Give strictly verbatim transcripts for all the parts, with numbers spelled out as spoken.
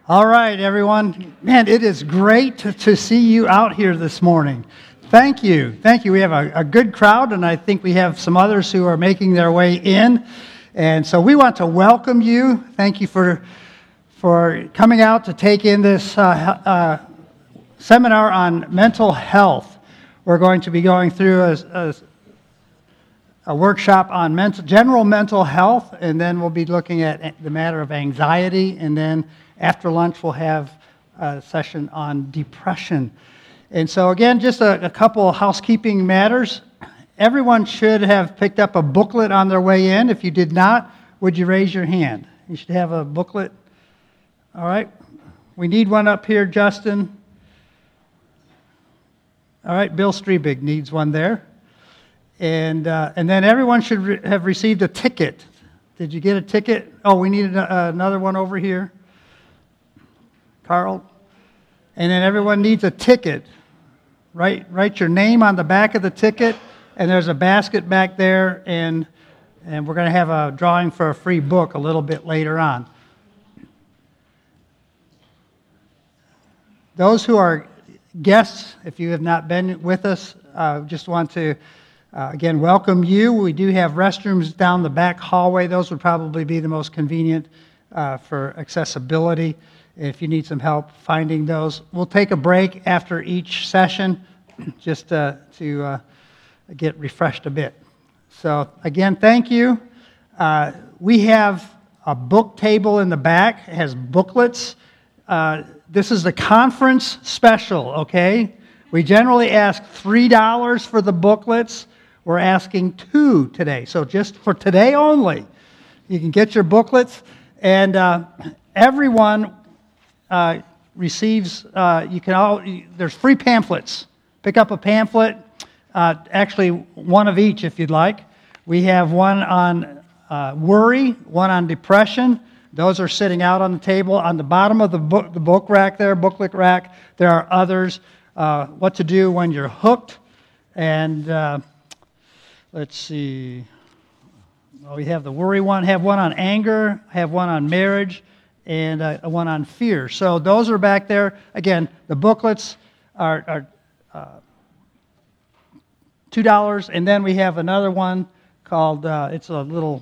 All right, everyone. Man, it is great to, to see you out here this morning. Thank you. Thank you. We have a, a good crowd, and I think we have some others who are making their way in. And so we want to welcome you. Thank you for, for coming out to take in this uh, uh, seminar on mental health. We're going to be going through a, a, a workshop on mental, general mental health, and then we'll be looking at the matter of anxiety, and then after lunch, we'll have a session on depression. And so again, just a, a couple of housekeeping matters. Everyone should have picked up a booklet on their way in. If you did not, would you raise your hand? You should have a booklet. All right. We need one up here, Justin. All right, Bill Strebig needs one there. And uh, and then everyone should re- have received a ticket. Did you get a ticket? Oh, we need a, another one over here. Carl, and then everyone needs a ticket. Write, write your name on the back of the ticket, and there's a basket back there, and and we're going to have a drawing for a free book a little bit later on. Those who are guests, if you have not been with us, uh, just want to, uh, again, welcome you. We do have restrooms down the back hallway. Those would probably be the most convenient uh, for accessibility. If you need some help finding those, we'll take a break after each session just uh, to uh, get refreshed a bit. So again, thank you. Uh, we have a book table in the back. It has booklets. Uh, this is the conference special, okay? We generally ask three dollars for the booklets. We're asking two dollars today. So just for today only, you can get your booklets. And uh, everyone... Uh, receives, uh, you can all, there's free pamphlets. Pick up a pamphlet, uh, actually one of each if you'd like. We have one on uh, worry, one on depression. Those are sitting out on the table. On the bottom of the book, the book rack there, booklet rack, there are others. Uh, what to do when you're hooked. And uh, let's see. Well, we have the worry one, have one on anger, have one on marriage, and uh, one on fear. So those are back there. Again, the booklets are, are uh, two dollars, and then we have another one called, uh, it's a little,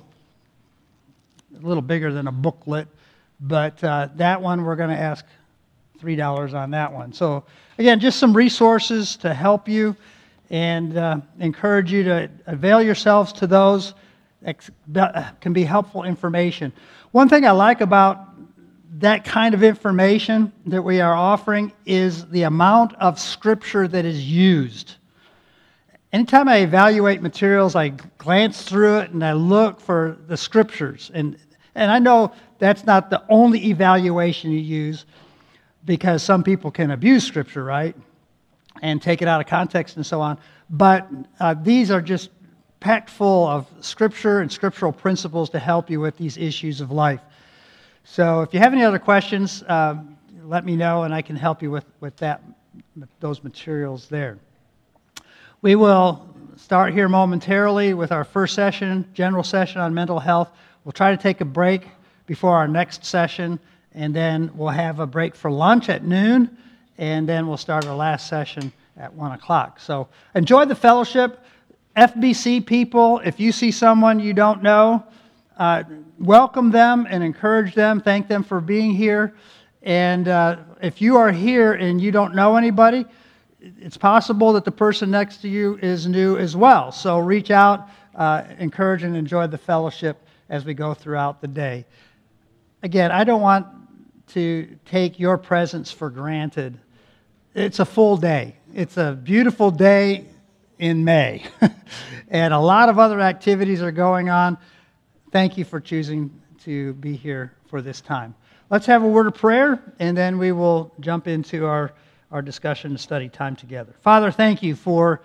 a little bigger than a booklet, but uh, that one we're going to ask three dollars on that one. So again, just some resources to help you and uh, encourage you to avail yourselves to those that can be helpful information. One thing I like about that kind of information that we are offering is the amount of scripture that is used. Anytime I evaluate materials, I glance through it and I look for the scriptures. And, and I know that's not the only evaluation you use, because some people can abuse scripture, right? And take it out of context and so on. But uh, these are just packed full of scripture and scriptural principles to help you with these issues of life. So if you have any other questions, uh, let me know, and I can help you with, with that, with those materials there. We will start here momentarily with our first session, general session on mental health. We'll try to take a break before our next session, and then we'll have a break for lunch at noon, and then we'll start our last session at one o'clock. So enjoy the fellowship. F B C people, if you see someone you don't know, uh, welcome them and encourage them. Thank them for being here. And uh, if you are here and you don't know anybody, it's possible that the person next to you is new as well. So reach out, uh, encourage, and enjoy the fellowship as we go throughout the day. Again, I don't want to take your presence for granted. It's a full day. It's a beautiful day in May. And a lot of other activities are going on. Thank you for choosing to be here for this time. Let's have a word of prayer, and then we will jump into our, our discussion and study time together. Father, thank you for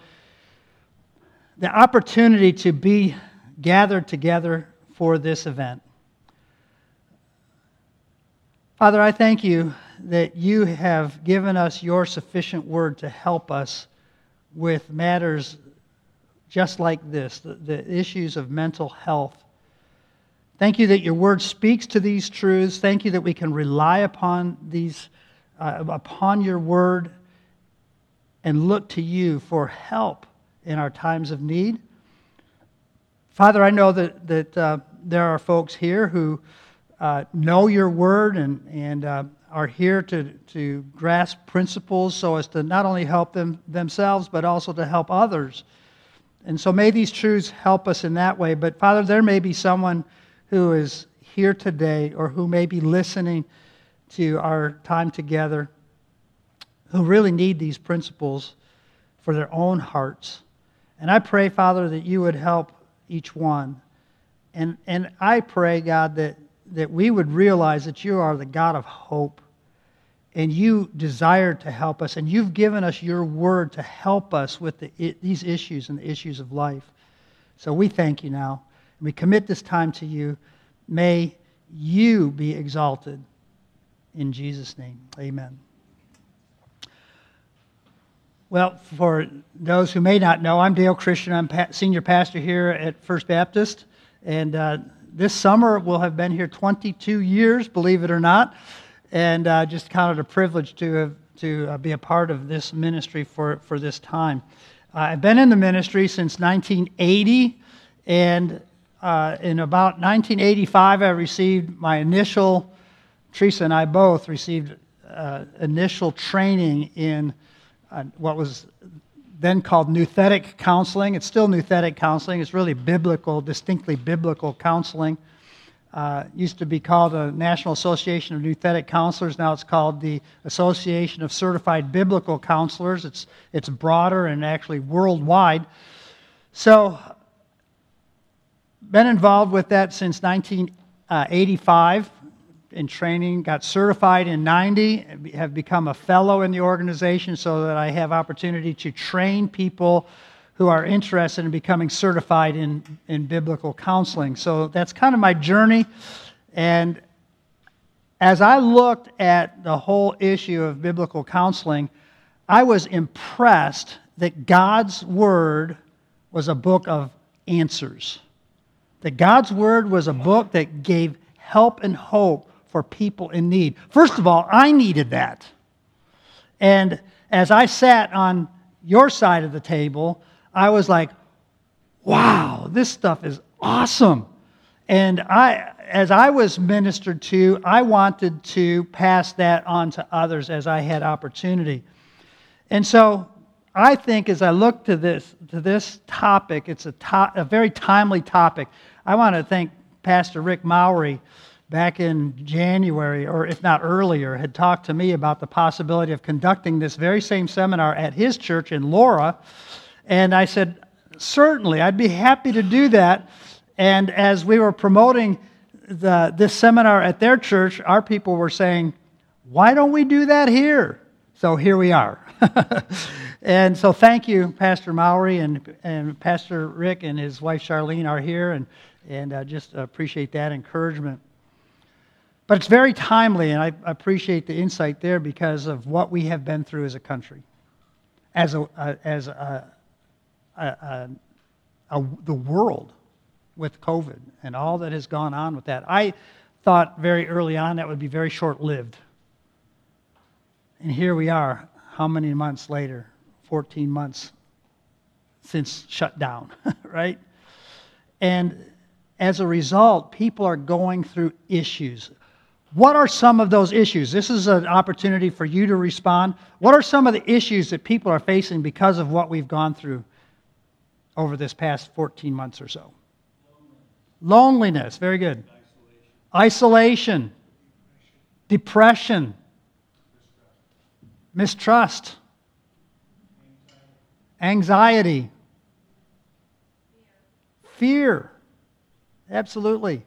the opportunity to be gathered together for this event. Father, I thank you that you have given us your sufficient word to help us with matters just like this, the, the issues of mental health. Thank you that your word speaks to these truths. Thank you that we can rely upon these, uh, upon your word and look to you for help in our times of need. Father, I know that, that uh, there are folks here who uh, know your word and, and uh, are here to, to grasp principles so as to not only help them themselves, but also to help others. And so may these truths help us in that way. But Father, there may be someone who is here today or who may be listening to our time together who really need these principles for their own hearts. And I pray, Father, that you would help each one. And, and I pray, God, that, that we would realize that you are the God of hope and you desire to help us, and you've given us your word to help us with the, these issues and the issues of life. So we thank you now. We commit this time to you. May you be exalted. In Jesus' name, amen. Well, for those who may not know, I'm Dale Christian. I'm pa- senior pastor here at First Baptist. And uh, this summer we'll have been here twenty-two years, believe it or not. And uh, just counted a privilege to, have, to uh, be a part of this ministry for, for this time. Uh, I've been in the ministry since nineteen eighty. And Uh, in about nineteen eighty-five, I received my initial, Teresa and I both received uh, initial training in uh, what was then called Nouthetic Counseling. It's still Nouthetic Counseling. It's really biblical, distinctly biblical counseling. Uh, used to be called the National Association of Nouthetic Counselors. Now it's called the Association of Certified Biblical Counselors. It's, it's broader and actually worldwide. So, been involved with that since nineteen eighty-five in training, got certified in ninety, have become a fellow in the organization so that I have opportunity to train people who are interested in becoming certified in, in biblical counseling. So that's kind of my journey. And as I looked at the whole issue of biblical counseling, I was impressed that God's Word was a book of answers. That God's Word was a book that gave help and hope for people in need. First of all, I needed that. And as I sat on your side of the table, I was like, wow, this stuff is awesome. And I, as I was ministered to, I wanted to pass that on to others as I had opportunity. And so I think as I look to this to this topic, it's a, to, a very timely topic. I want to thank Pastor Rick Mowry back in January, or if not earlier, had talked to me about the possibility of conducting this very same seminar at his church in Laura. And I said, certainly, I'd be happy to do that. And as we were promoting the, this seminar at their church, our people were saying, why don't we do that here? So here we are. And so thank you, Pastor Mowry, and, and Pastor Rick and his wife Charlene are here, and, and I just appreciate that encouragement. But it's very timely, and I appreciate the insight there because of what we have been through as a country, as a, a as a, a, a, a, the world with COVID and all that has gone on with that. I thought very early on that would be very short-lived. And here we are, how many months later? fourteen months since shutdown, right? And as a result, people are going through issues. What are some of those issues? This is an opportunity for you to respond. What are some of the issues that people are facing because of what we've gone through over this past fourteen months or so? Loneliness, Loneliness. Very good. Isolation. Isolation. Depression. Mistrust. Anxiety. Fear. Absolutely.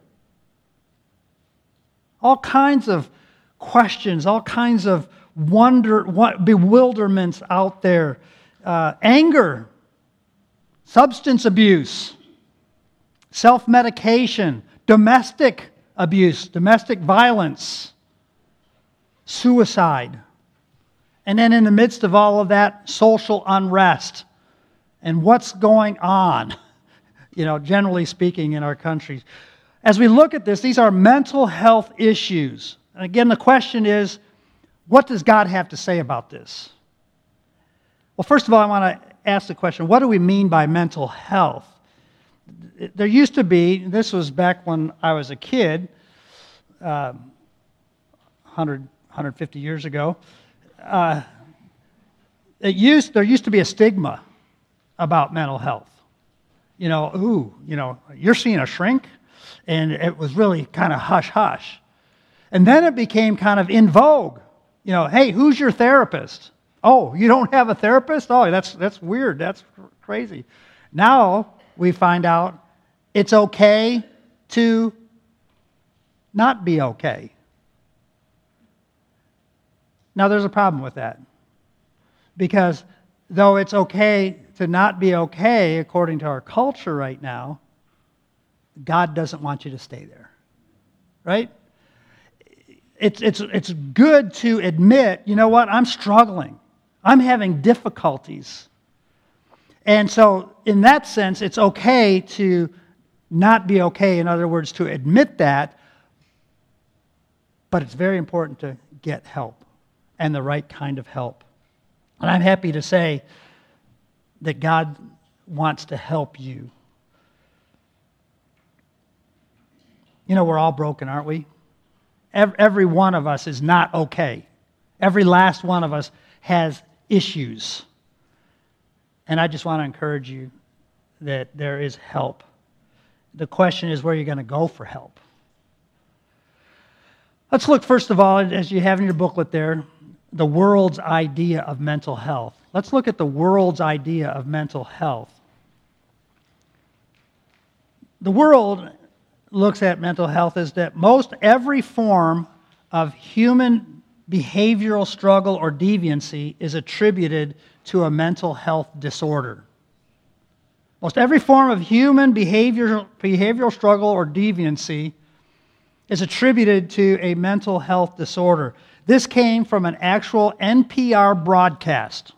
All kinds of questions, all kinds of wonder, bewilderments out there. Uh, anger, substance abuse, self-medication, domestic abuse, domestic violence, suicide. And then in the midst of all of that, social unrest and what's going on, you know, generally speaking in our countries. As we look at this, these are mental health issues. And again, the question is, what does God have to say about this? Well, first of all, I want to ask the question, what do we mean by mental health? There used to be, this was back when I was a kid, uh, one hundred, one hundred fifty years ago, uh, it used, there used to be a stigma about mental health. You know, ooh, you know, you're seeing a shrink? And it was really kind of hush-hush. And then it became kind of in vogue. You know, hey, who's your therapist? Oh, you don't have a therapist? Oh, that's that's weird. That's crazy. Now we find out it's okay to not be okay. Now there's a problem with that. Because though it's okay to not be okay according to our culture right now, God doesn't want you to stay there. Right? It's, it's, it's good to admit, you know what, I'm struggling. I'm having difficulties. And so in that sense, it's okay to not be okay. In other words, to admit that. But it's very important to get help, and the right kind of help. And I'm happy to say that God wants to help you. You know, we're all broken, aren't we? Every one of us is not okay. Every last one of us has issues. And I just want to encourage you that there is help. The question is where you're going to go for help. Let's look first of all, as you have in your booklet there, the world's idea of mental health. Let's look at the world's idea of mental health. The world looks at mental health as that most every form of human behavioral struggle or deviancy is attributed to a mental health disorder. Most every form of human behavioral, behavioral struggle or deviancy is attributed to a mental health disorder. This came from an actual N P R broadcast.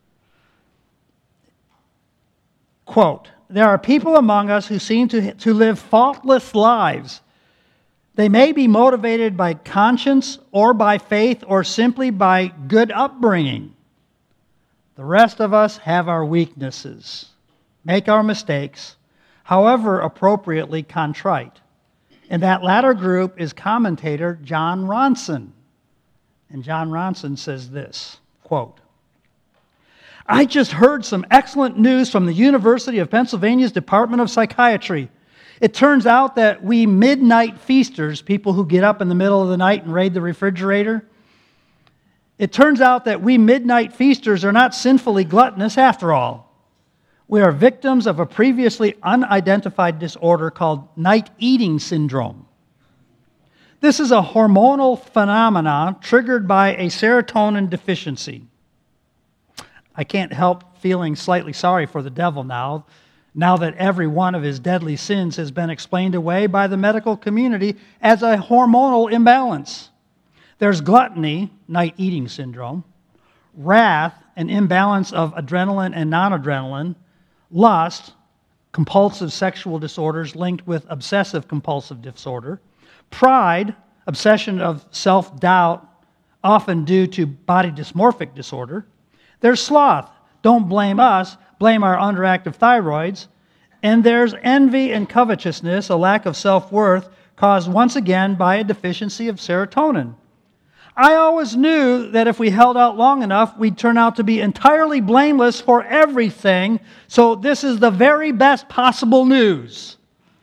Quote, "There are people among us who seem to, to live faultless lives. They may be motivated by conscience or by faith or simply by good upbringing. The rest of us have our weaknesses, make our mistakes, however appropriately contrite. In that latter group is commentator John Ronson." And John Ronson says this, quote, "I just heard some excellent news from the University of Pennsylvania's Department of Psychiatry. It turns out that we midnight feasters, people who get up in the middle of the night and raid the refrigerator, it turns out that we midnight feasters are not sinfully gluttonous after all. We are victims of a previously unidentified disorder called night eating syndrome. This is a hormonal phenomenon triggered by a serotonin deficiency." I can't help feeling slightly sorry for the devil now, now that every one of his deadly sins has been explained away by the medical community as a hormonal imbalance. There's gluttony, night eating syndrome, wrath, an imbalance of adrenaline and non-adrenaline, lust, compulsive sexual disorders linked with obsessive compulsive disorder, pride, obsession of self-doubt, often due to body dysmorphic disorder. There's sloth. Don't blame us, blame our underactive thyroids. And there's envy and covetousness, a lack of self-worth, caused once again by a deficiency of serotonin. I always knew that if we held out long enough, we'd turn out to be entirely blameless for everything, so this is the very best possible news.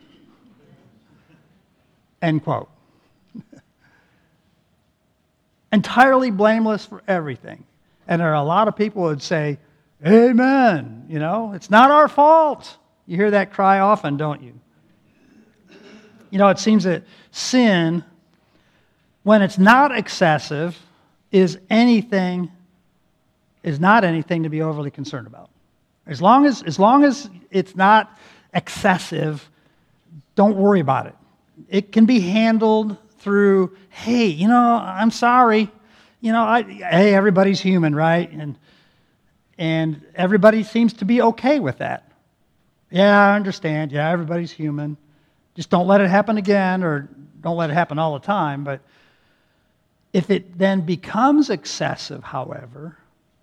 End quote. Entirely blameless for everything. And there are a lot of people who would say, amen, you know, it's not our fault. You hear that cry often, don't you? You know, it seems that sin, when it's not excessive, is anything, is not anything to be overly concerned about. As long as, as long as it's not excessive, don't worry about it. It can be handled through, hey, you know, I'm sorry. You know, I, hey, everybody's human, right? And and everybody seems to be okay with that. Yeah, I understand. Yeah, everybody's human. Just don't let it happen again, or don't let it happen all the time. But if it then becomes excessive, however,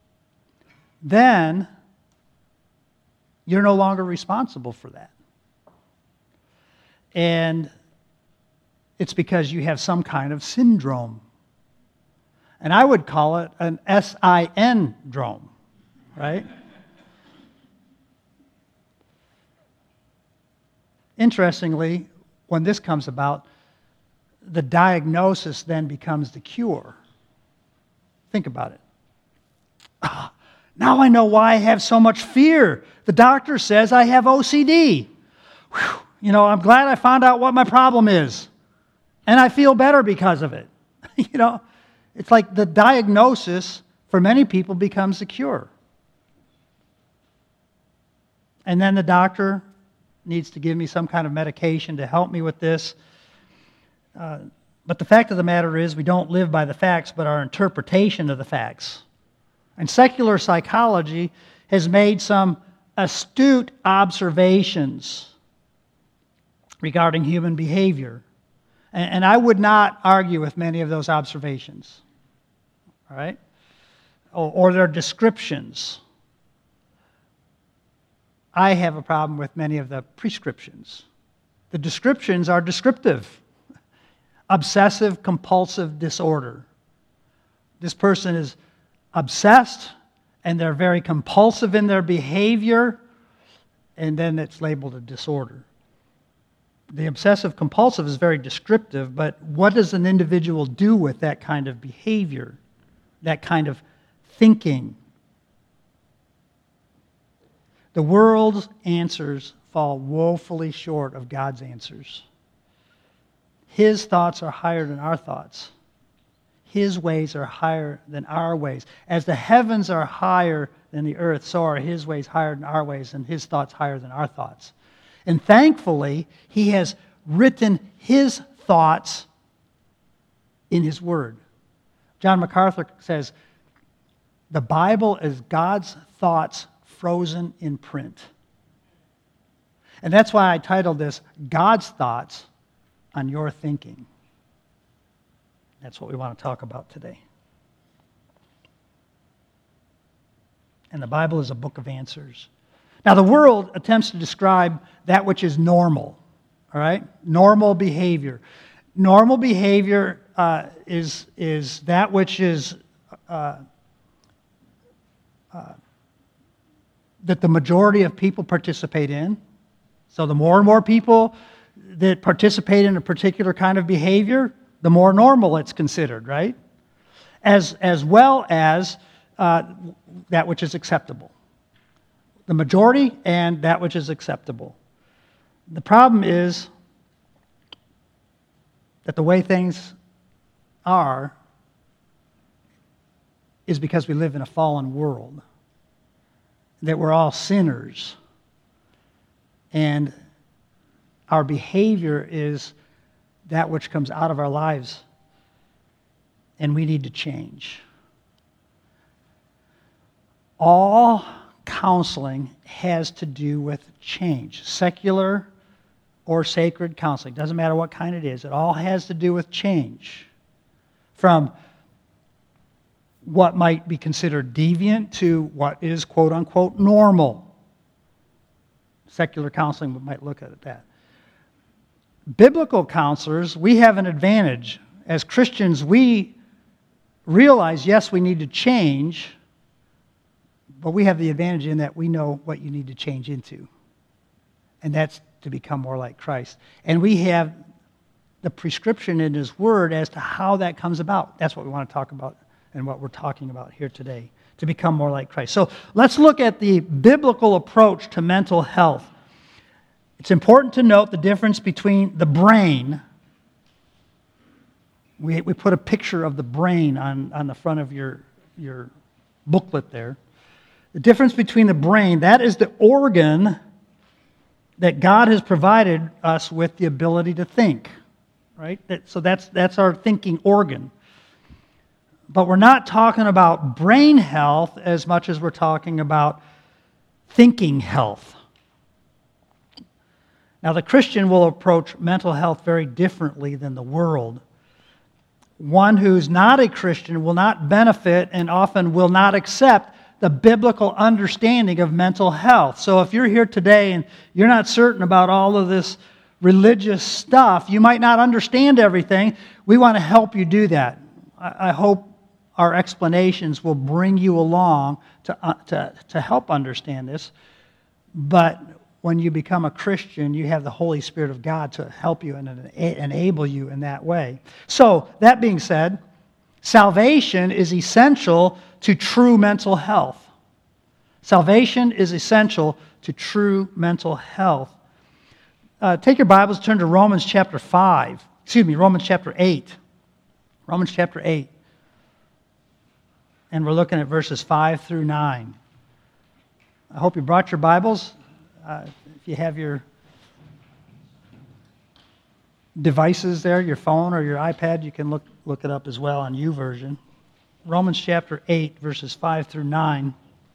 then you're no longer responsible for that. And it's because you have some kind of syndrome. And I would call it an S I N-drome, right? Interestingly, when this comes about, the diagnosis then becomes the cure. Think about it. Ah, now I know why I have so much fear. The doctor says I have O C D. Whew. You know, I'm glad I found out what my problem is. And I feel better because of it. You know, it's like the diagnosis for many people becomes the cure. And then the doctor needs to give me some kind of medication to help me with this. Uh, but the fact of the matter is we don't live by the facts, but our interpretation of the facts. And secular psychology has made some astute observations regarding human behavior. And, and I would not argue with many of those observations, all right? Or, or their descriptions. I have a problem with many of the prescriptions. The descriptions are descriptive. Obsessive compulsive disorder. This person is obsessed, and they're very compulsive in their behavior, and then it's labeled a disorder. The obsessive compulsive is very descriptive, but what does an individual do with that kind of behavior, that kind of thinking? The world's answers fall woefully short of God's answers. His thoughts are higher than our thoughts. His ways are higher than our ways. As the heavens are higher than the earth, so are His ways higher than our ways, and His thoughts higher than our thoughts. And thankfully, He has written His thoughts in His Word. John MacArthur says, the Bible is God's thoughts frozen in print. And that's why I titled this, God's Thoughts on Your Thinking. That's what we want to talk about today. And the Bible is a book of answers. Now, the world attempts to describe that which is normal, all right? Normal behavior. Normal behavior uh, is, is that which is uh, uh, that the majority of people participate in. So the more and more people that participate in a particular kind of behavior, the more normal it's considered, right? As, as well as uh, that which is acceptable. The majority and that which is acceptable. The problem is that the way things are is because we live in a fallen world. That we're all sinners. And our behavior is that which comes out of our lives. And we need to change. All counseling has to do with change. Secular or sacred counseling. Doesn't matter what kind it is. It all has to do with change. From what might be considered deviant to what is quote-unquote normal. Secular counseling might look at that. Biblical counselors, we have an advantage. As Christians, we realize, yes, we need to change, but we have the advantage in that we know what you need to change into. And that's to become more like Christ. And we have the prescription in His Word as to how that comes about. That's what we want to talk about and what we're talking about here today, to become more like Christ. So let's look at the biblical approach to mental health. It's important to note the difference between the brain. We, we put a picture of the brain on, on the front of your, your booklet there. The difference between the brain, that is the organ that God has provided us with the ability to think, right? That, so that's, that's our thinking organ. But we're not talking about brain health as much as we're talking about thinking health. Now, the Christian will approach mental health very differently than the world. One who's not a Christian will not benefit and often will not accept the biblical understanding of mental health. So if you're here today and you're not certain about all of this religious stuff, you might not understand everything. We want to help you do that. I hope our explanations will bring you along to, uh, to, to help understand this. But when you become a Christian, you have the Holy Spirit of God to help you and enable you in that way. So, that being said, salvation is essential to true mental health. Salvation is essential to true mental health. Uh, take your Bibles, turn to Romans chapter five. Excuse me, Romans chapter eight. Romans chapter eight. And we're looking at verses five through nine. I hope you brought your Bibles. Uh, if you have your devices there, your phone or your iPad, you can look, look it up as well on YouVersion. Romans chapter eight, verses five through nine.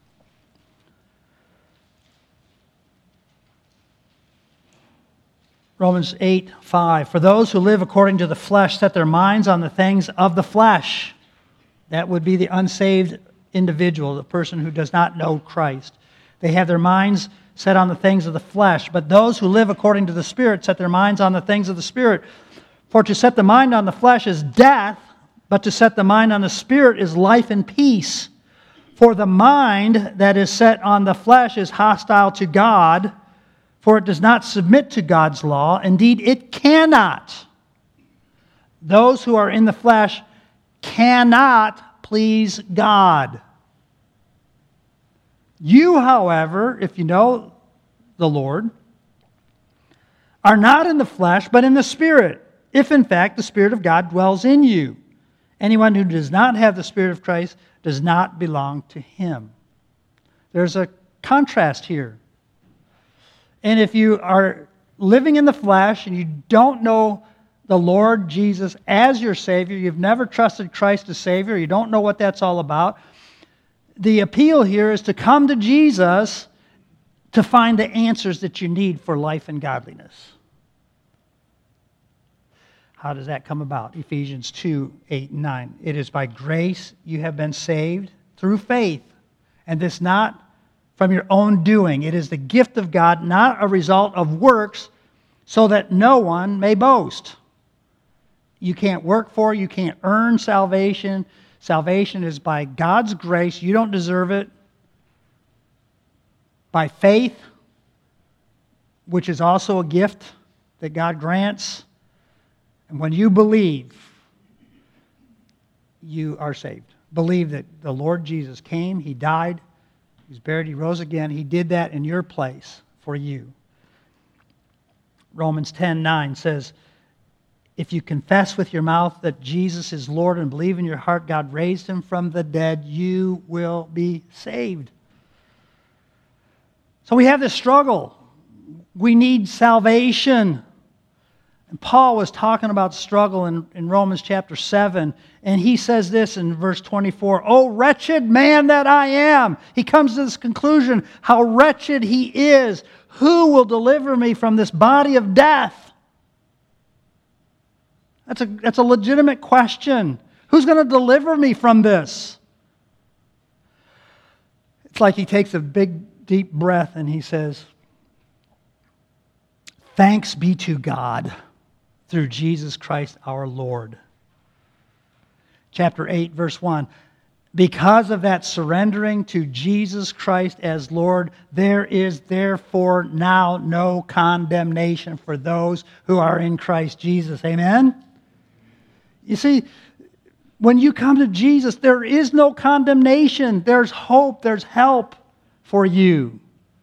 Romans eight, five. For those who live according to the flesh set their minds on the things of the flesh. That would be the unsaved individual, the person who does not know Christ. They have their minds set on the things of the flesh. But those who live according to the Spirit set their minds on the things of the Spirit. For to set the mind on the flesh is death, but to set the mind on the Spirit is life and peace. For the mind that is set on the flesh is hostile to God, for it does not submit to God's law. Indeed, it cannot. Those who are in the flesh cannot please God. You, however, if you know the Lord, are not in the flesh, but in the Spirit, if in fact the Spirit of God dwells in you. Anyone who does not have the Spirit of Christ does not belong to Him. There's a contrast here. And if you are living in the flesh and you don't know the Lord Jesus as your Savior, you've never trusted Christ as Savior, you don't know what that's all about, the appeal here is to come to Jesus to find the answers that you need for life and godliness. How does that come about? Ephesians two, eight, and nine. It is by grace you have been saved through faith, and this not from your own doing. It is the gift of God, not a result of works, so that no one may boast. You can't work for it. You can't earn salvation. Salvation is by God's grace. You don't deserve it. By faith, which is also a gift that God grants. And when you believe, you are saved. Believe that the Lord Jesus came, He died, He was buried, He rose again. He did that in your place for you. Romans ten nine says, if you confess with your mouth that Jesus is Lord and believe in your heart God raised Him from the dead, you will be saved. So we have this struggle. We need salvation. And Paul was talking about struggle in, in Romans chapter seven, and he says this in verse twenty-four, "O wretched man that I am." He comes to this conclusion, how wretched he is. Who will deliver me from this body of death? That's a, that's a legitimate question. Who's going to deliver me from this? It's like he takes a big, deep breath and he says, "Thanks be to God through Jesus Christ our Lord." Chapter eight, verse one. Because of that surrendering to Jesus Christ as Lord, there is therefore now no condemnation for those who are in Christ Jesus. Amen? You see, when you come to Jesus, there is no condemnation. There's hope. There's help for you.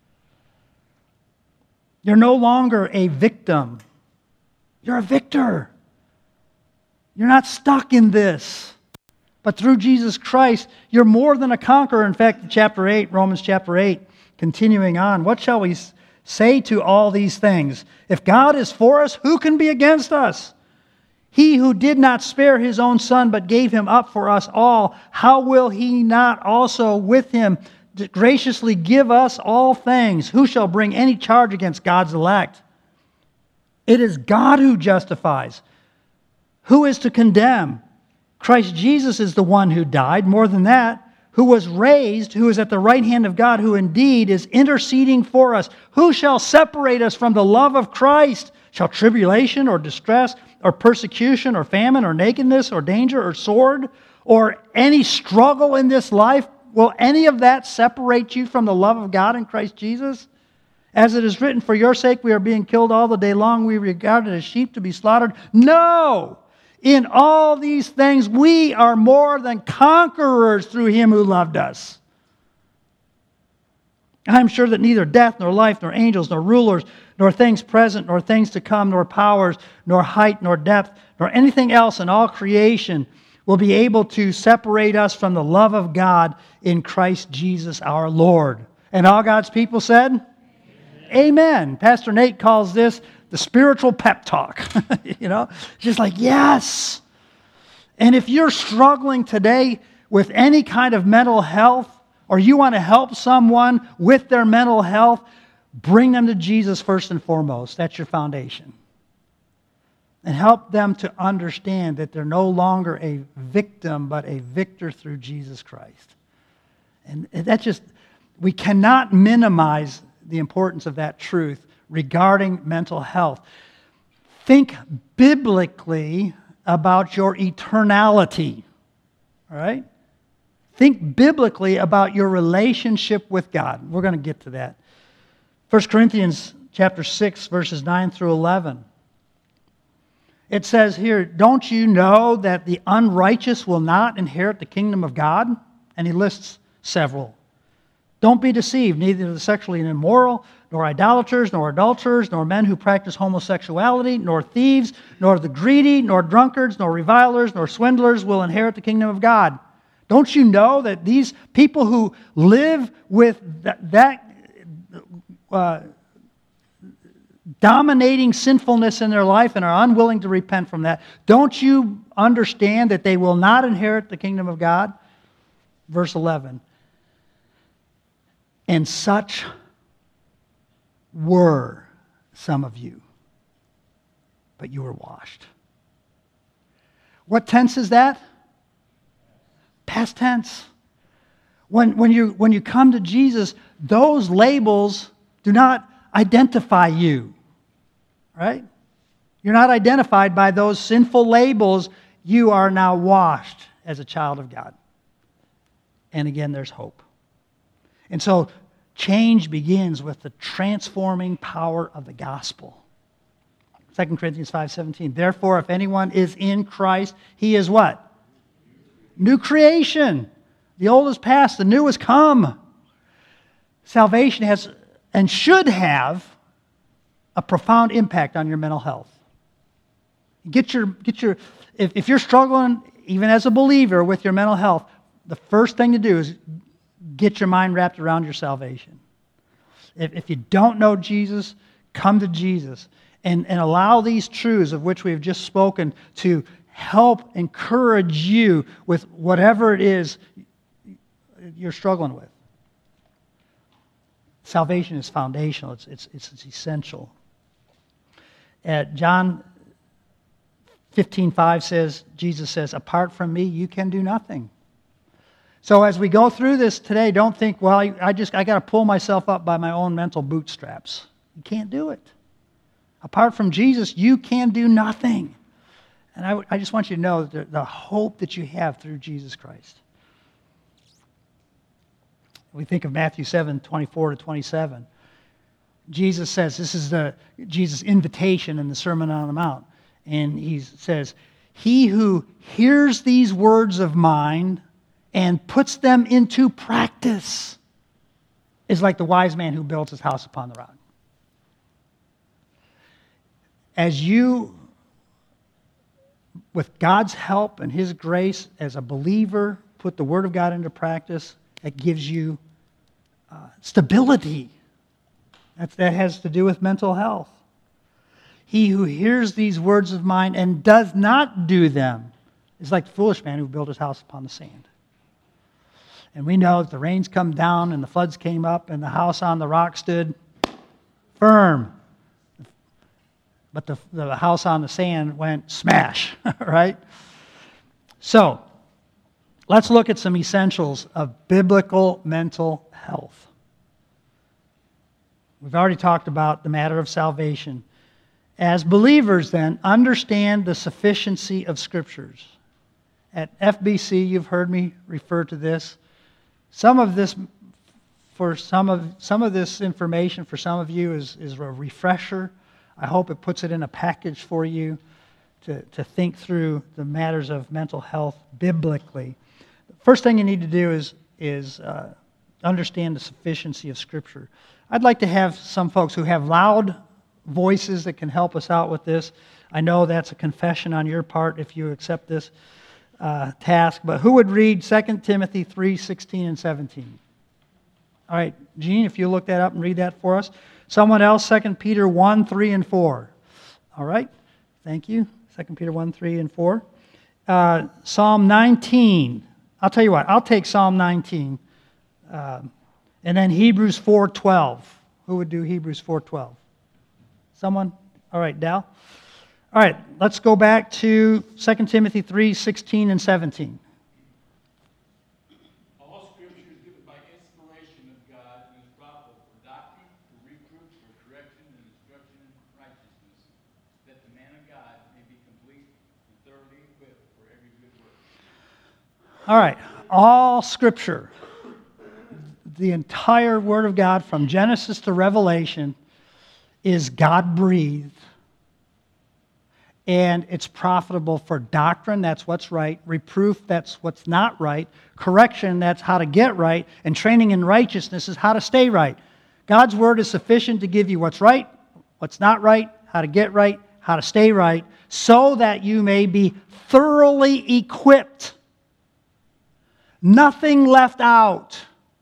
You're no longer a victim. You're a victor. You're not stuck in this. But through Jesus Christ, you're more than a conqueror. In fact, chapter eight, Romans chapter eight, continuing on, what shall we say to all these things? If God is for us, who can be against us? He who did not spare His own Son, but gave Him up for us all, how will He not also with Him graciously give us all things? Who shall bring any charge against God's elect? It is God who justifies. Who is to condemn? Christ Jesus is the one who died. More than that, who was raised, who is at the right hand of God, who indeed is interceding for us. Who shall separate us from the love of Christ? Shall tribulation or distress or persecution or famine or nakedness or danger or sword or any struggle in this life? Will any of that separate you from the love of God in Christ Jesus? As it is written, for your sake we are being killed all the day long. We regarded as sheep to be slaughtered. No! In all these things we are more than conquerors through Him who loved us. I am sure that neither death, nor life, nor angels, nor rulers, nor things present, nor things to come, nor powers, nor height, nor depth, nor anything else in all creation will be able to separate us from the love of God in Christ Jesus our Lord. And all God's people said, Amen. Amen. Pastor Nate calls this the spiritual pep talk. You know, just like, yes. And if you're struggling today with any kind of mental health, or you want to help someone with their mental health, bring them to Jesus first and foremost. That's your foundation. And help them to understand that they're no longer a victim, but a victor through Jesus Christ. And that just, we cannot minimize the importance of that truth regarding mental health. Think biblically about your eternality. All right? Think biblically about your relationship with God. We're going to get to that. First Corinthians chapter six, verses nine through eleven. It says here, don't you know that the unrighteous will not inherit the kingdom of God? And he lists several. Don't be deceived, neither the sexually immoral, nor idolaters, nor adulterers, nor men who practice homosexuality, nor thieves, nor the greedy, nor drunkards, nor revilers, nor swindlers will inherit the kingdom of God. Don't you know that these people who live with that, that uh, dominating sinfulness in their life and are unwilling to repent from that, don't you understand that they will not inherit the kingdom of God? Verse eleven. And such were some of you, but you were washed. What tense is that? Past tense. When, when, you, when you come to Jesus, those labels do not identify you. Right? You're not identified by those sinful labels. You are now washed as a child of God. And again, there's hope. And so change begins with the transforming power of the gospel. Second Corinthians five seventeen. Therefore, if anyone is in Christ, he is what? New creation. The old is past, the new has come. Salvation has and should have a profound impact on your mental health. Get your, get your, if, if you're struggling, even as a believer, with your mental health, the first thing to do is get your mind wrapped around your salvation. If, if you don't know Jesus, come to Jesus and, and allow these truths of which we've just spoken to help encourage you with whatever it is you're struggling with. Salvation is foundational. It's, it's, it's, it's essential. At John fifteen five says, Jesus says, apart from me, you can do nothing. So as we go through this today, don't think, well, I, I just I got to pull myself up by my own mental bootstraps. You can't do it. Apart from Jesus, you can do nothing. And I, I just want you to know the, the hope that you have through Jesus Christ. We think of Matthew seven twenty-four to twenty-seven. Jesus says, this is the Jesus' invitation in the Sermon on the Mount. And he says, he who hears these words of mine and puts them into practice is like the wise man who builds his house upon the rock. As you, with God's help and His grace, as a believer, put the Word of God into practice, it gives you uh, stability. That's, that has to do with mental health. He who hears these words of mine and does not do them is like the foolish man who built his house upon the sand. And we know that the rains come down and the floods came up and the house on the rock stood firm. but the, the house on the sand went smash, right? So, let's look at some essentials of biblical mental health. We've already talked about the matter of salvation. As believers, then, understand the sufficiency of Scriptures. At F B C, you've heard me refer to this. Some of this, for some of some of this information, for some of you, is, is a refresher. I hope it puts it in a package for you to, to think through the matters of mental health biblically. The first thing you need to do is, is uh, understand the sufficiency of Scripture. I'd like to have some folks who have loud voices that can help us out with this. I know that's a confession on your part if you accept this uh, task, but who would read Second Timothy three, sixteen and seventeen? All right, Gene, if you look that up and read that for us. Someone else, Second Peter one, three and four. All right, thank you. Second Peter one, three and four. Uh, Psalm nineteen. I'll tell you what, I'll take Psalm nineteen. Uh, and then Hebrews four, twelve. Who would do Hebrews four, twelve? Someone? All right, Dal. All right, let's go back to Second Timothy three, sixteen and seventeen. All Scripture is given by inspiration of God and is profitable for doctrine, for reproof, for correction, and instruction in righteousness, that the man of God may be complete and thoroughly equipped for every good work. All right, all Scripture, the entire Word of God from Genesis to Revelation, is God-breathed, and it's profitable for doctrine, that's what's right, reproof, that's what's not right, correction, that's how to get right, and training in righteousness is how to stay right. God's Word is sufficient to give you what's right, what's not right, how to get right, how to stay right, so that you may be thoroughly equipped. Nothing left out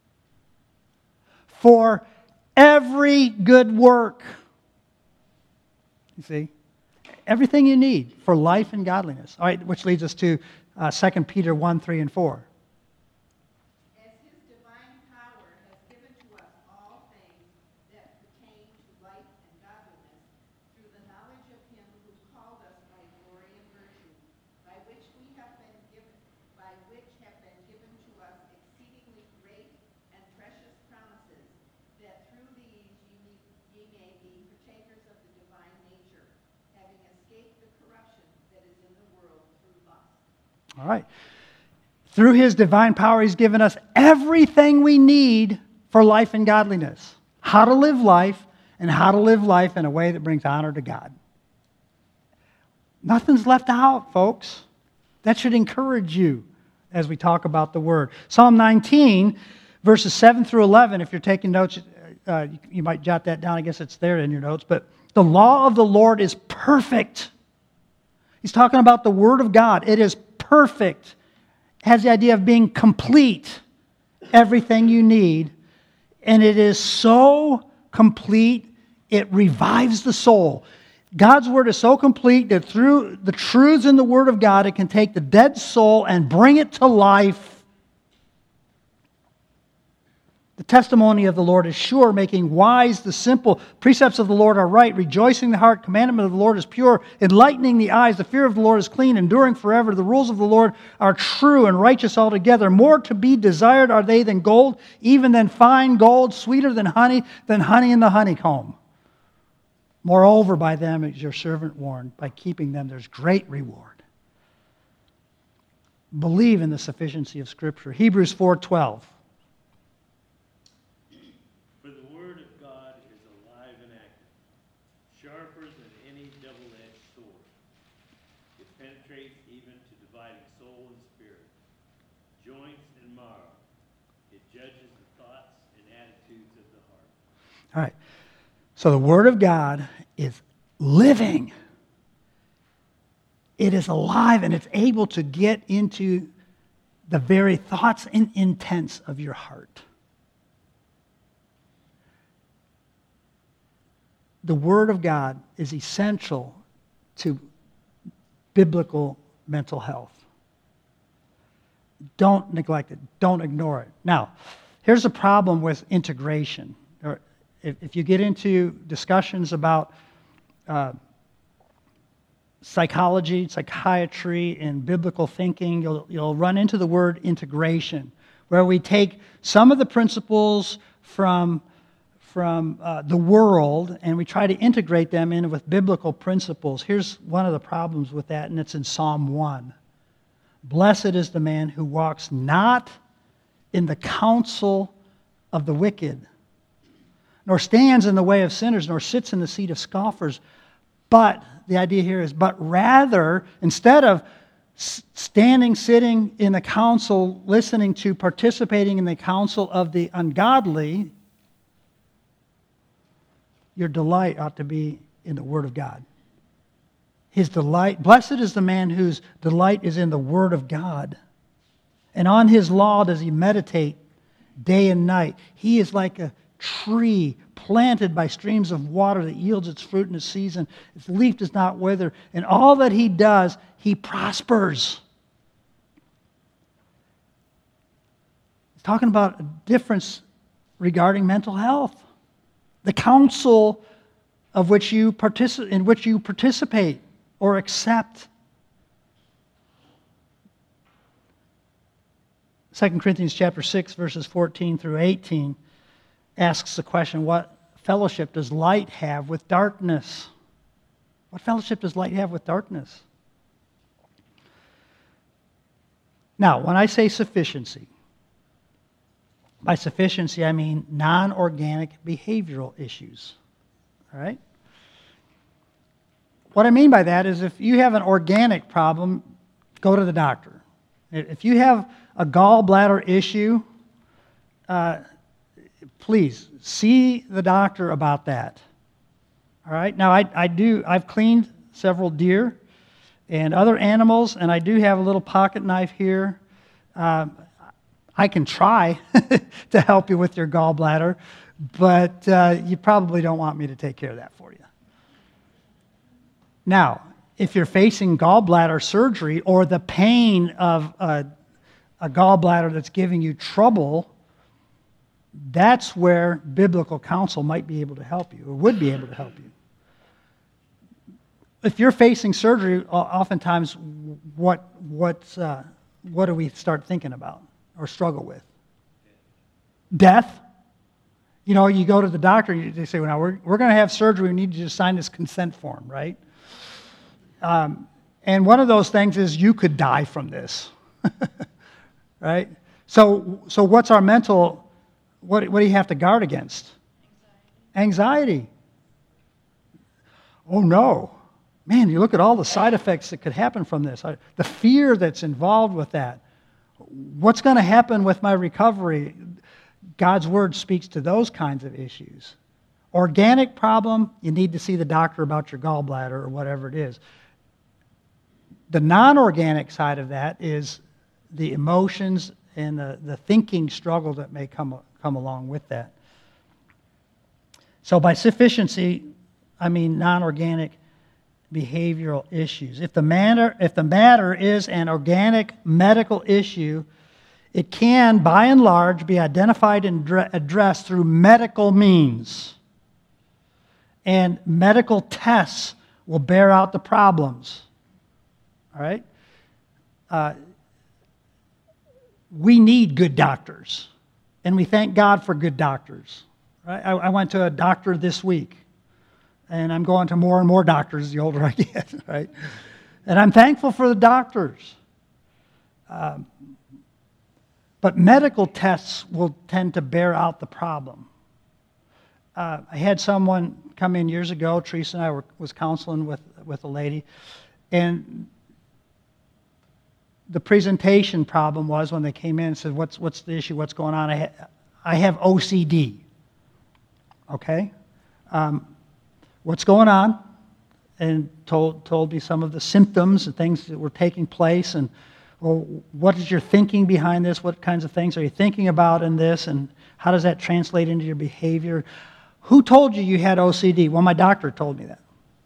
for every good work. You see? Everything you need for life and godliness. All right, which leads us to uh, Second Peter one, three, and four. As his divine power has given to us all things that pertain to life and godliness, through the knowledge of him who called us by glory and virtue, by which we have been given, by which have been given to us exceedingly great and precious promises, that through these ye may, ye may be partakers of the divine nature, having escaped the corruption that is in the world through lust. All right. Through His divine power, He's given us everything we need for life and godliness. How to live life, and how to live life in a way that brings honor to God. Nothing's left out, folks. That should encourage you as we talk about the Word. Psalm nineteen, verses seven through eleven, if you're taking notes, uh, you, you might jot that down. I guess it's there in your notes. But the law of the Lord is perfect. He's talking about the Word of God. It is perfect. It has the idea of being complete. Everything you need. And it is so complete, it revives the soul. God's Word is so complete that through the truths in the Word of God, it can take the dead soul and bring it to life. The testimony of the Lord is sure, making wise the simple. Precepts of the Lord are right, rejoicing the heart. Commandment of the Lord is pure, enlightening the eyes. The fear of the Lord is clean, enduring forever. The rules of the Lord are true and righteous altogether. More to be desired are they than gold, even than fine gold, sweeter than honey, than honey in the honeycomb. Moreover, by them is your servant warned. By keeping them, there's great reward. Believe in the sufficiency of Scripture. Hebrews four twelve. For the word of God is alive and active, sharper than any double-edged sword. It penetrates even to dividing soul and spirit, joints and marrow. It judges the thoughts and attitudes of the heart. All right. So the Word of God is living. It is alive, and it's able to get into the very thoughts and intents of your heart. The Word of God is essential to biblical mental health. Don't neglect it. Don't ignore it. Now, here's a problem with integration. Or if, if you get into discussions about uh, psychology, psychiatry, and biblical thinking, you'll, you'll run into the word integration, where we take some of the principles from, from uh, the world and we try to integrate them in with biblical principles. Here's one of the problems with that, and it's in Psalm one. Blessed is the man who walks not in the counsel of the wicked, nor stands in the way of sinners, nor sits in the seat of scoffers. But, the idea here is, but rather, instead of standing, sitting in the counsel, listening to, participating in the counsel of the ungodly, your delight ought to be in the Word of God. His delight, blessed is the man whose delight is in the Word of God. And on His law does he meditate day and night. He is like a tree planted by streams of water that yields its fruit in its season. Its leaf does not wither. And all that he does, he prospers. He's talking about a difference regarding mental health. The counsel of which you partici- in which you participate or accept. Second Corinthians chapter six, verses fourteen through eighteen asks the question, what fellowship does light have with darkness? What fellowship does light have with darkness? Now, when I say sufficiency, by sufficiency I mean non-organic behavioral issues. All right? What I mean by that is if you have an organic problem, go to the doctor. If you have a gallbladder issue, uh, please see the doctor about that. All right? Now, I, I do, I've cleaned several deer and other animals, and I do have a little pocket knife here. Um, I can try to help you with your gallbladder, but uh, you probably don't want me to take care of that for you. Now, if you're facing gallbladder surgery or the pain of a, a gallbladder that's giving you trouble, that's where biblical counsel might be able to help you, or would be able to help you. If you're facing surgery, oftentimes, what what uh, what do we start thinking about or struggle with? Death. You know, you go to the doctor, they say, well, now we're, we're going to have surgery, we need you to sign this consent form, right? Um, and one of those things is you could die from this, right? So, so what's our mental, what, what do you have to guard against? Anxiety. Anxiety. Oh no. Man, you look at all the side effects that could happen from this. I, the fear that's involved with that. What's going to happen with my recovery? God's Word speaks to those kinds of issues. Organic problem, you need to see the doctor about your gallbladder or whatever it is. The non-organic side of that is the emotions and the, the thinking struggle that may come, come along with that. So by sufficiency, I mean non-organic behavioral issues. If the matter, if the matter is an organic medical issue, it can, by and large, be identified and dre- addressed through medical means. And medical tests will bear out the problems. All right? Uh, we need good doctors. And we thank God for good doctors. Right? I, I went to a doctor this week. And I'm going to more and more doctors the older I get, right? And I'm thankful for the doctors. Um, but medical tests will tend to bear out the problem. Uh, I had someone come in years ago, Teresa and I were was counseling with, with a lady, and the presentation problem was when they came in and said, what's, what's the issue, what's going on? I, ha- I have O C D, okay? Um, What's going on? And told told me some of the symptoms and things that were taking place. And well, what is your thinking behind this? What kinds of things are you thinking about in this? And how does that translate into your behavior? Who told you you had O C D? Well, my doctor told me that.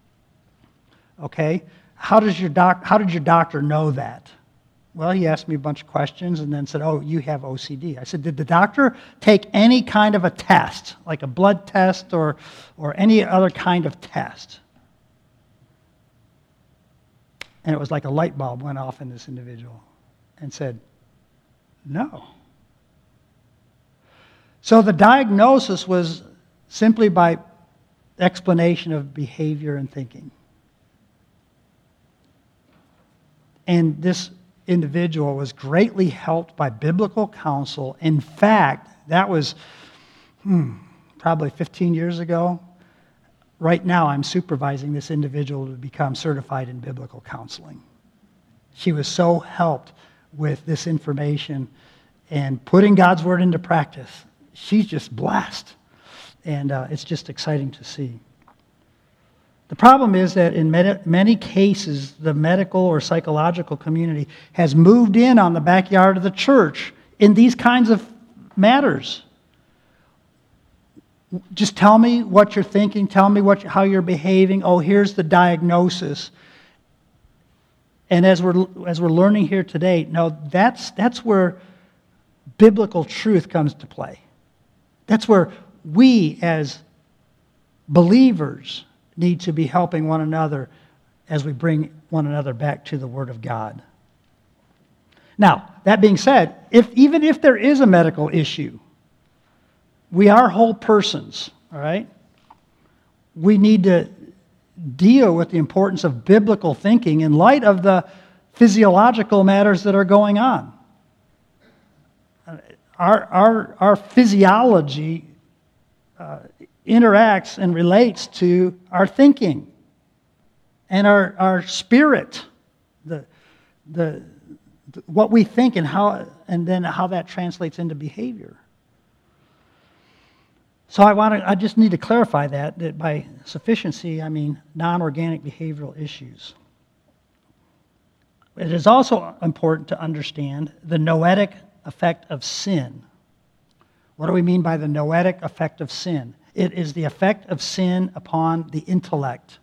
Okay. How does your doc? How did your doctor know that? Well, he asked me a bunch of questions and then said, oh, you have O C D. I said, did the doctor take any kind of a test, like a blood test or, or any other kind of test? And it was like a light bulb went off in this individual and said, no. So the diagnosis was simply by explanation of behavior and thinking. And this individual was greatly helped by biblical counsel. In fact, that was hmm, probably fifteen years ago. Right now, I'm supervising this individual to become certified in biblical counseling. She was so helped with this information and putting God's word into practice. She's just blessed. And uh, it's just exciting to see. The problem is that in med- many cases, the medical or psychological community has moved in on the backyard of the church in these kinds of matters. Just tell me what you're thinking. Tell me what, how you're behaving. Oh, here's the diagnosis. And as we're as we're learning here today, no, that's that's where biblical truth comes to play. That's where we as believers need to be helping one another as we bring one another back to the Word of God. Now, that being said, if even if there is a medical issue, we are whole persons, all right? We need to deal with the importance of biblical thinking in light of the physiological matters that are going on. Our, our, our physiology uh, interacts and relates to our thinking and our, our spirit, the, the, the, what we think and how, and then how that translates into behavior. So I want to, I just need to clarify that, that by sufficiency, I mean non-organic behavioral issues. It is also important to understand the noetic effect of sin. What do we mean by the noetic effect of sin? It is the effect of sin upon the intellect.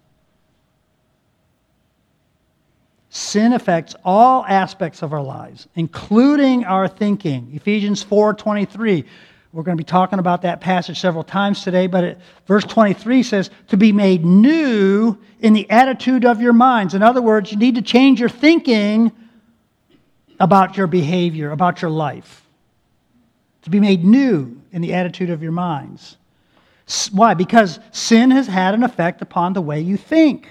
Sin affects all aspects of our lives, including our thinking. Ephesians four twenty-three. We're going to be talking about that passage several times today, but it, verse twenty-three says, to be made new in the attitude of your minds. In other words, you need to change your thinking about your behavior, about your life. To be made new in the attitude of your minds. Why? Because sin has had an effect upon the way you think.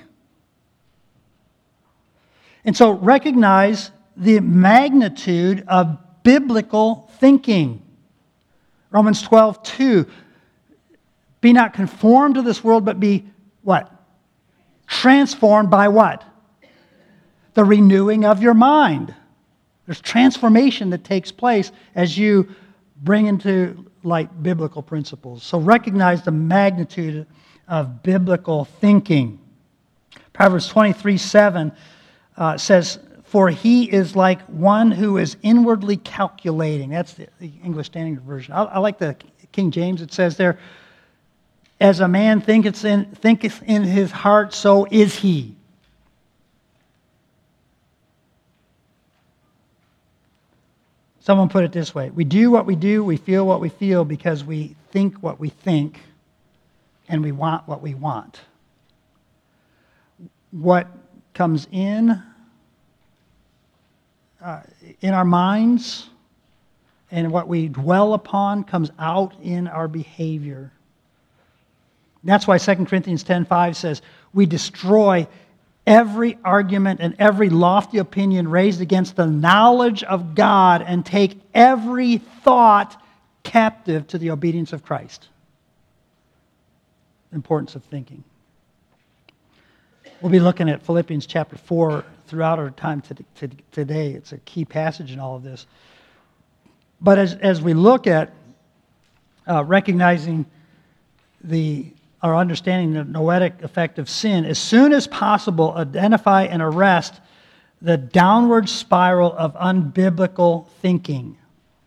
And so recognize the magnitude of biblical thinking. Romans twelve two. Be not conformed to this world, but be what? Transformed by what? The renewing of your mind. There's transformation that takes place as you bring into light biblical principles. So recognize the magnitude of biblical thinking. Proverbs twenty-three seven uh, says, for he is like one who is inwardly calculating. That's the, the English Standard Version. I, I like the King James. It says there, as a man thinketh in, thinketh in his heart, so is he. Someone put it this way. We do what we do, we feel what we feel because we think what we think, and we want what we want. What comes in uh, in our minds and what we dwell upon comes out in our behavior. That's why Second Corinthians ten five says, we destroy every argument and every lofty opinion raised against the knowledge of God and take every thought captive to the obedience of Christ. The importance of thinking. We'll be looking at Philippians chapter four throughout our time today. It's a key passage in all of this. But as, as we look at uh, recognizing the our understanding the noetic effect of sin, as soon as possible, identify and arrest the downward spiral of unbiblical thinking.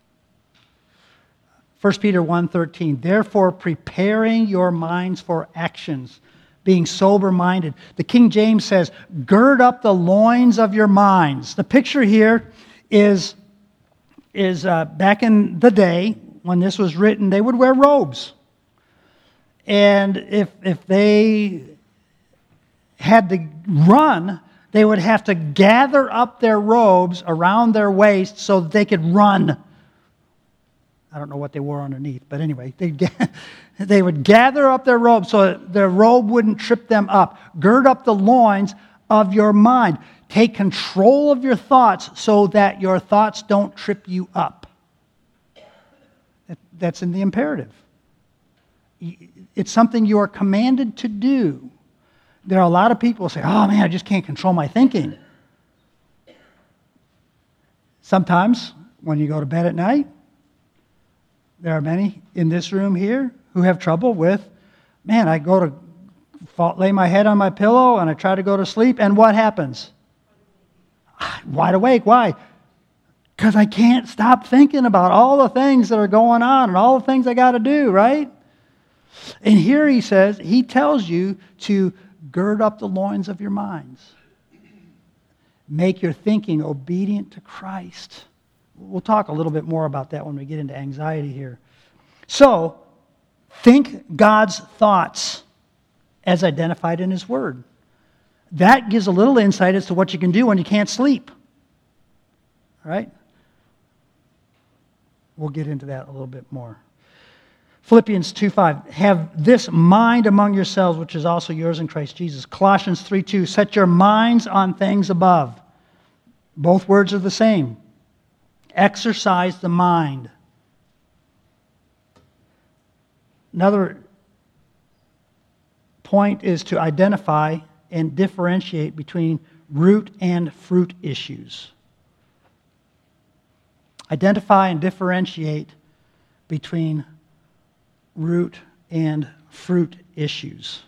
First Peter one thirteen, therefore preparing your minds for actions, being sober-minded. The King James says, gird up the loins of your minds. The picture here is, is uh, back in the day, when this was written, they would wear robes. And if if they had to run, They would have to gather up their robes around their waist so that they could run. I don't know what they wore underneath, but anyway, they they would gather up their robes so that their robe wouldn't trip them up. Gird up the loins of your mind. Take control of your thoughts so that your thoughts don't trip you up. That's in the imperative. It's something you are commanded to do. There are a lot of people who say, oh man, I just can't control my thinking. Sometimes when you go to bed at night, there are many in this room here who have trouble with, man, I go to fall, lay my head on my pillow and I try to go to sleep, and what happens? Wide awake. Why? Because I can't stop thinking about all the things that are going on and all the things I got to do, right? And here he says, he tells you to gird up the loins of your minds. Make your thinking obedient to Christ. We'll talk a little bit more about that when we get into anxiety here. So, think God's thoughts as identified in His Word. That gives a little insight as to what you can do when you can't sleep. All right? We'll get into that a little bit more. Philippians two five, have this mind among yourselves, which is also yours in Christ Jesus. Colossians three two, set your minds on things above. Both words are the same. Exercise the mind. Another point is to identify and differentiate between root and fruit issues. Identify and differentiate between root and fruit issues.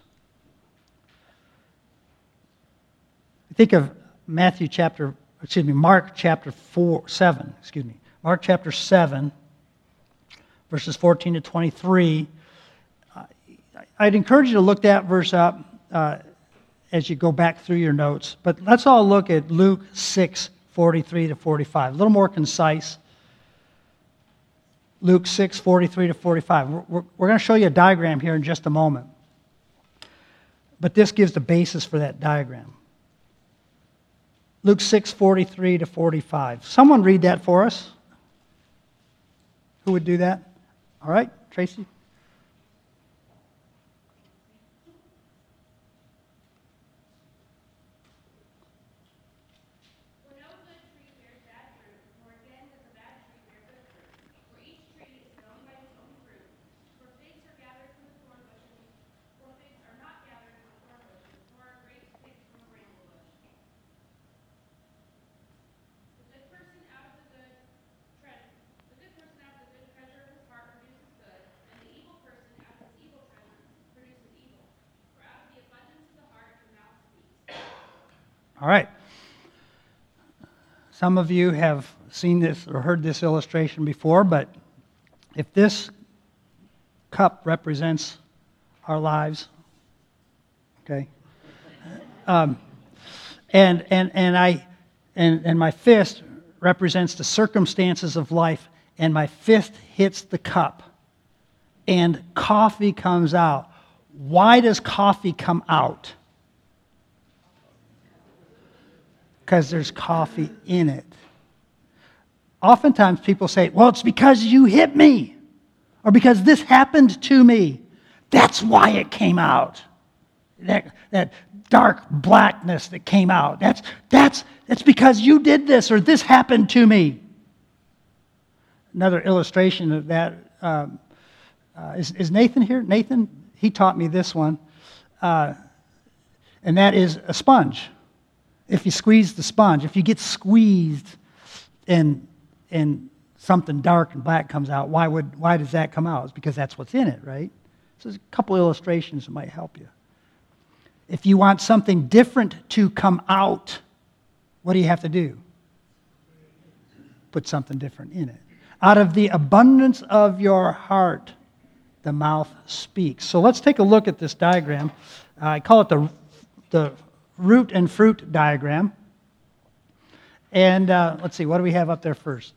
Think of Matthew chapter, excuse me, Mark chapter four, seven, excuse me, Mark chapter seven, verses fourteen to twenty-three. I'd encourage you to look that verse up uh, as you go back through your notes. But let's all look at Luke six, forty-three to forty-five. A little more concise. Luke six, forty-three to forty-five. We're, we're, we're going to show you a diagram here in just a moment. But this gives the basis for that diagram. Luke six, forty-three to forty-five. Someone read that for us. Who would do that? All right, Tracy. All right. Some of you have seen this or heard this illustration before, but if this cup represents our lives, okay, um, and and and I and and my fist represents the circumstances of life, and my fist hits the cup, and coffee comes out. Why does coffee come out? Because there's coffee in it. Oftentimes people say, well, it's because you hit me, or because this happened to me. That's why it came out. That, that dark blackness that came out. That's, that's, that's because you did this, or this happened to me. Another illustration of that, um, uh, is, is Nathan here? Nathan, he taught me this one. Uh, and that is a sponge. If you squeeze the sponge, if you get squeezed and and something dark and black comes out, why would why does that come out? It's because that's what's in it, right? So there's a couple illustrations that might help you. If you want something different to come out, what do you have to do? Put something different in it. Out of the abundance of your heart, the mouth speaks. So let's take a look at this diagram. Uh, I call it the the root and fruit diagram. And uh, let's see, what do we have up there first?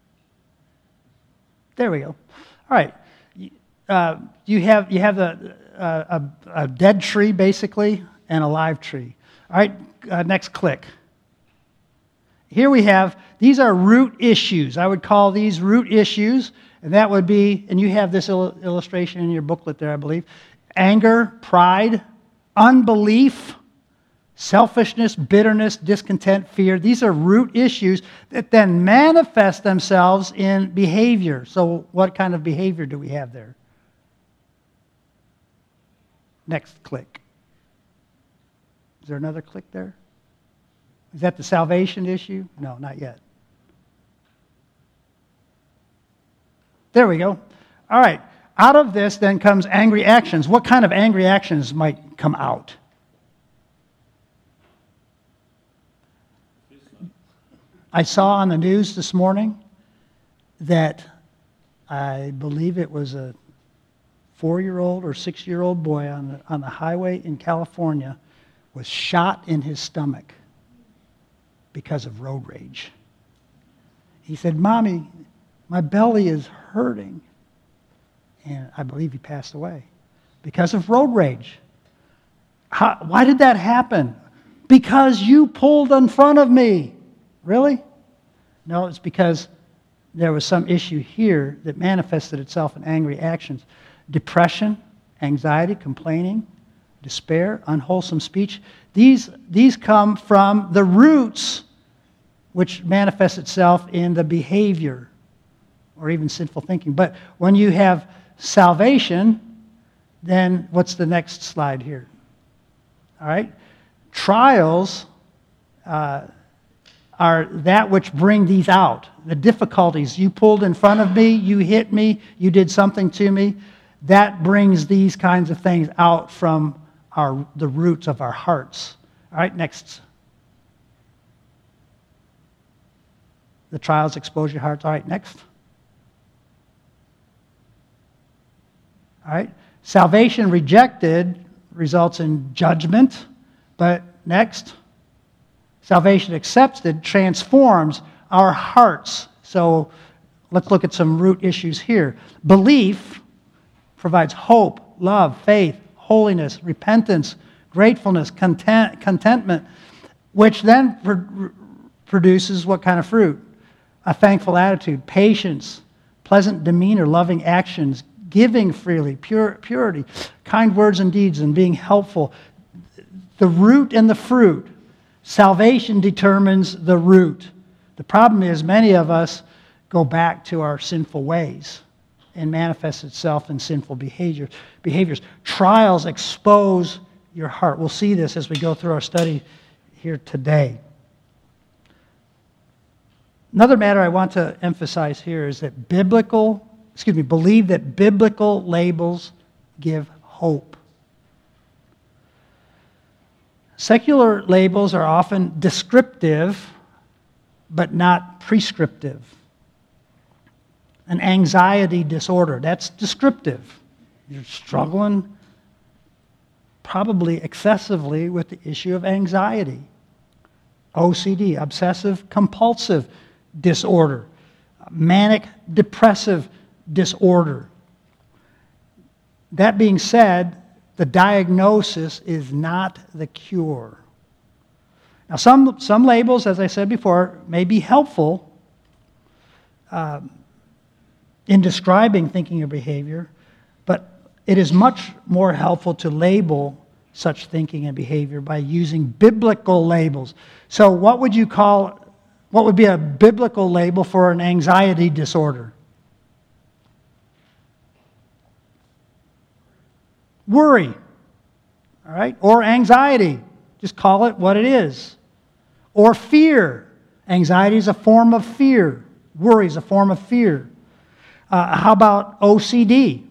There we go. All right. Uh, you have you have the a, a, a dead tree, basically, and a live tree. All right, uh, next click. Here we have, these are root issues. I would call these root issues, and that would be, and you have this il- illustration in your booklet there, I believe, anger, pride, unbelief, selfishness, bitterness, discontent, fear. These are root issues that then manifest themselves in behavior. So what kind of behavior do we have there? Next click. Is there another click there? Is that the salvation issue? No, not yet. There we go. All right. Out of this then comes angry actions. What kind of angry actions might come out? I saw on the news this morning that I believe it was a four-year-old or six-year-old boy on the, on the highway in California was shot in his stomach because of road rage. He said, "Mommy, my belly is hurting." And I believe he passed away because of road rage. How, why did that happen? Because you pulled in front of me. Really? No, it's because there was some issue here that manifested itself in angry actions. Depression, anxiety, complaining, despair, unwholesome speech. These, these come from the roots which manifest itself in the behavior or even sinful thinking. But when you have salvation, then what's the next slide here? All right? Trials uh, are that which bring these out. The difficulties. You pulled in front of me, you hit me, you did something to me. That brings these kinds of things out from our, the roots of our hearts. All right, next. The trials expose your hearts. All right, next. All right. Salvation rejected results in judgment, but next. Salvation accepted transforms our hearts. So let's look at some root issues here. Belief provides hope, love, faith, holiness, repentance, gratefulness, content, contentment, which then pr- produces what kind of fruit? A thankful attitude, patience, pleasant demeanor, loving actions, giving freely, pure, purity, kind words and deeds, and being helpful. The root and the fruit. Salvation determines the root. The problem is many of us go back to our sinful ways and manifests itself in sinful behavior, behaviors. Trials expose your heart. We'll see this as we go through our study here today. Another matter I want to emphasize here is that biblical, excuse me, believe that biblical labels give hope. Secular labels are often descriptive, but not prescriptive. An anxiety disorder, that's descriptive. You're struggling probably excessively with the issue of anxiety. O C D, obsessive compulsive disorder. Manic depressive disorder. That being said, the diagnosis is not the cure. Now, some, some labels, as I said before, may be helpful um, in describing thinking or behavior, but it is much more helpful to label such thinking and behavior by using biblical labels. So what would you call, what would be a biblical label for an anxiety disorder? Worry, all right, or anxiety. Just call it what it is. Or fear. Anxiety is a form of fear. Worry is a form of fear. Uh, how about O C D?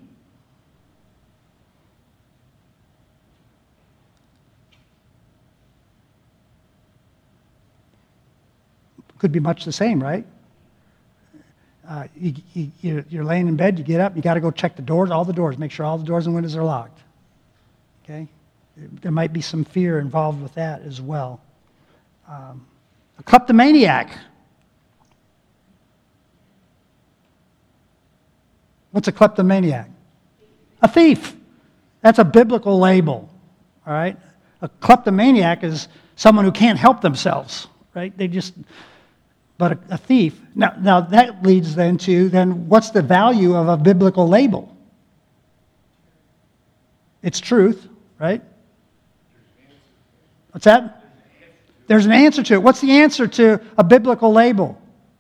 Could be much the same, right? Uh, you, you, you're laying in bed, you get up, you got to go check the doors, all the doors, make sure all the doors and windows are locked. Okay? There might be some fear involved with that as well. Um, a kleptomaniac. What's a kleptomaniac? A thief. That's a biblical label, all right? A kleptomaniac is someone who can't help themselves, right? They just, but a, a thief. Now, now that leads then to, then what's the value of a biblical label? It's truth, right? What's that? There's an answer to it. What's the answer to a biblical label?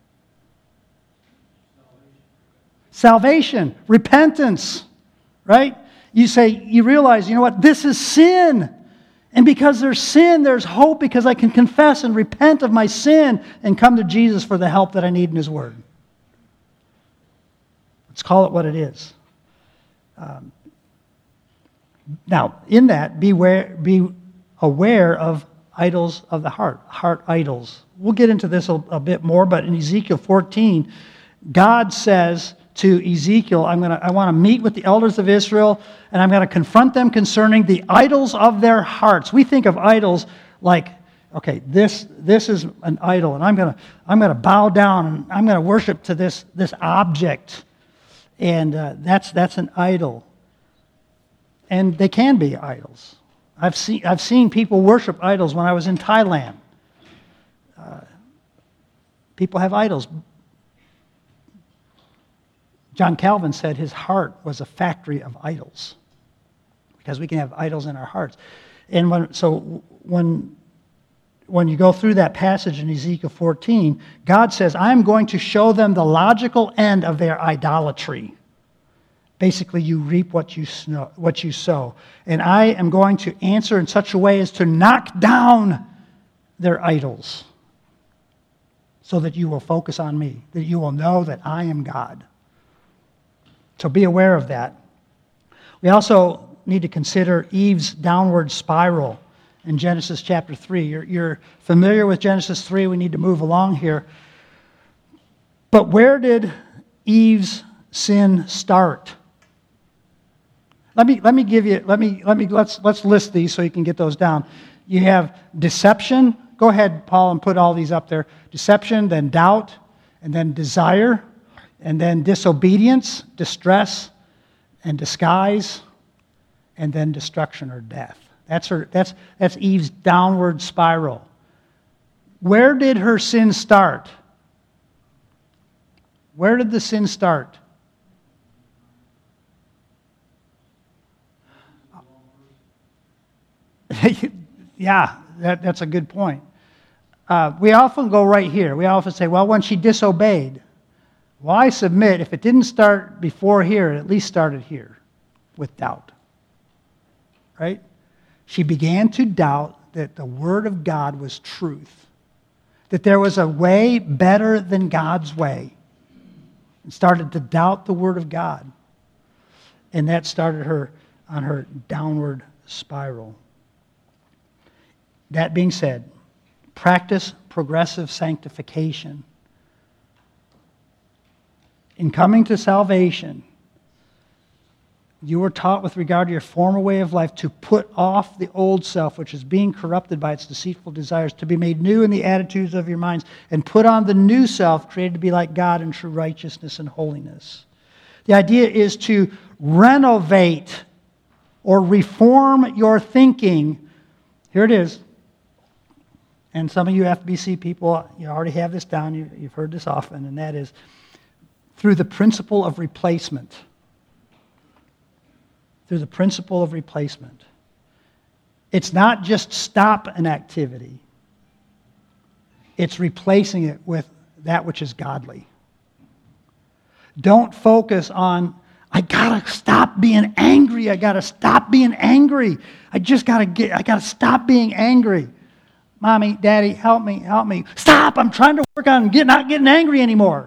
Salvation, repentance, right? You say, you realize, you know what, this is sin. And because there's sin, there's hope because I can confess and repent of my sin and come to Jesus for the help that I need in His Word. Let's call it what it is. Um, now, in that, beware, be aware of idols of the heart, heart idols. We'll get into this a, a bit more, but in Ezekiel fourteen, God says to Ezekiel, I'm gonna, I want to meet with the elders of Israel, and I'm going to confront them concerning the idols of their hearts. We think of idols like, okay, this this is an idol, and I'm going to I'm going to bow down, and I'm going to worship to this this object, and uh, that's that's an idol. And they can be idols. I've seen I've seen people worship idols when I was in Thailand. Uh, people have idols. John Calvin said his heart was a factory of idols, because we can have idols in our hearts. And when, so when, when you go through that passage in Ezekiel fourteen, God says, I'm going to show them the logical end of their idolatry. Basically, you reap what you sow, what you sow. And I am going to answer in such a way as to knock down their idols so that you will focus on me, that you will know that I am God. So be aware of that. We also need to consider Eve's downward spiral in Genesis chapter three. You're, you're familiar with Genesis three. We need to move along here. But where did Eve's sin start? Let me let me give you let me let me let's let's list these so you can get those down. You have deception. Go ahead, Paul, and put all these up there. Deception, then doubt, and then desire, and then disobedience, distress, and disguise, and then destruction or death. That's her. That's that's Eve's downward spiral. Where did her sin start? Where did the sin start? Yeah, that, that's a good point. Uh, we often go right here. We often say, well, when she disobeyed. Well, I submit, if it didn't start before here, it at least started here with doubt. Right? She began to doubt that the Word of God was truth, that there was a way better than God's way, and started to doubt the Word of God. And that started her on her downward spiral. That being said, practice progressive sanctification. In coming to salvation, you were taught with regard to your former way of life to put off the old self, which is being corrupted by its deceitful desires, to be made new in the attitudes of your minds, and put on the new self, created to be like God in true righteousness and holiness. The idea is to renovate or reform your thinking. Here it is. And some of you F B C people, you already have this down. You, you've heard this often, and that is through the principle of replacement. Through the principle of replacement. It's not just stop an activity. It's replacing it with that which is godly. Don't focus on, I gotta stop being angry. I gotta stop being angry. I just gotta get, I gotta stop being angry. Mommy, Daddy, help me, help me. Stop, I'm trying to work on get, not getting angry anymore.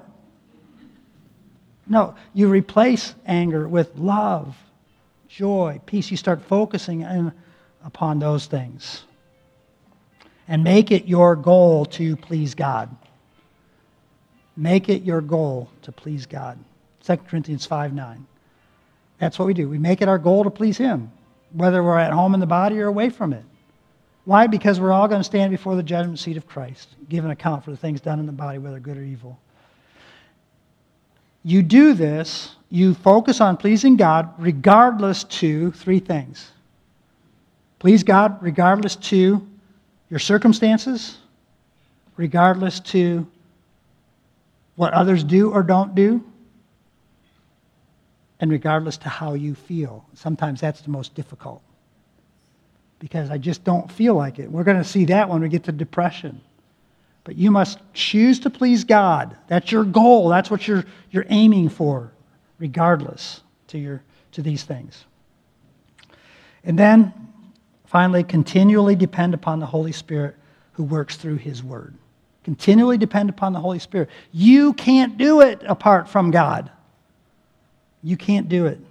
No, you replace anger with love, joy, peace. You start focusing in upon those things. And make it your goal to please God. Make it your goal to please God. Second Corinthians five nine. That's what we do. We make it our goal to please Him, whether we're at home in the body or away from it. Why? Because we're all going to stand before the judgment seat of Christ, give an account for the things done in the body, whether good or evil. You do this, you focus on pleasing God regardless to three things. Please God regardless to your circumstances, regardless to what others do or don't do, and regardless to how you feel. Sometimes that's the most difficult, because I just don't feel like it. We're going to see that when we get to depression. But you must choose to please God. That's your goal. That's what you're, you're aiming for, regardless to, your, to these things. And then, finally, continually depend upon the Holy Spirit who works through His Word. Continually depend upon the Holy Spirit. You can't do it apart from God. You can't do it.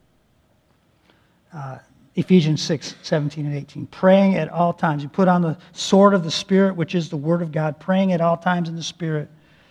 Uh, Ephesians six, seventeen and eighteen. Praying at all times. You put on the sword of the Spirit, which is the Word of God. Praying at all times in the Spirit.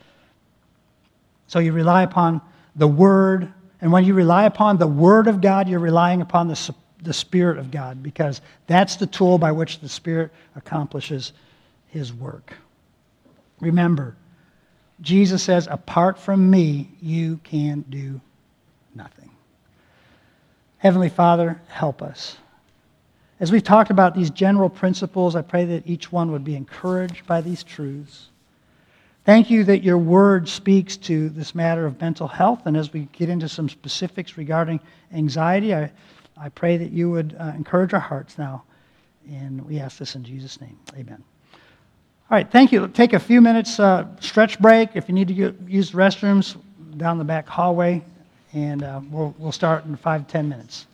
So you rely upon the Word. And when you rely upon the Word of God, you're relying upon the, the Spirit of God, because that's the tool by which the Spirit accomplishes His work. Remember, Jesus says, apart from me, you can do nothing. Heavenly Father, help us. As we've talked about these general principles, I pray that each one would be encouraged by these truths. Thank you that your word speaks to this matter of mental health, and as we get into some specifics regarding anxiety, I, I pray that you would uh, encourage our hearts now, and we ask this in Jesus' name. Amen. All right, thank you. Take a few minutes, uh, stretch break. If you need to get, use the restrooms, down the back hallway, and uh, we'll, we'll start in five to ten minutes.